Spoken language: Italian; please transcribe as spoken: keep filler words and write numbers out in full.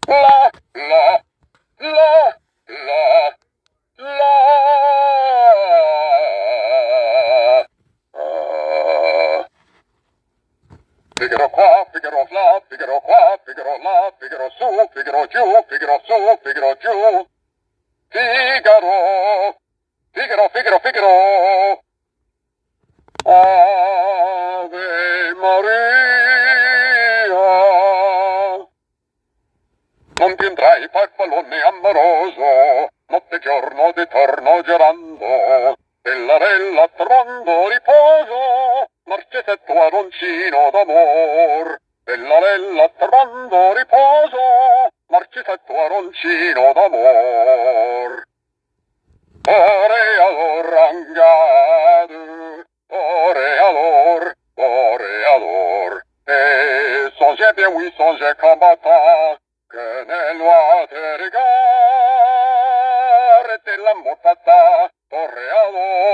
La, la, la, la, la. Ah. Figaro qua, Figaro là, Figaro qua, Figaro là, Figaro su, Figaro giù, Figaro su, Figaro giù. Figaro, Figaro, Figaro, Figaro. Ave Maria. Non ti entrai farfallone amoroso, notte e giorno d'eterno gelando, bella bella trondo riposo, marcesetto adoncino d'amor. Bella bella trondo riposo, marcesetto adoncino d'amor. Oreador angade, oreador, oreador, et songez bien, oui, songez combattant, que nel noir te regard, et l'amour tata, oreador.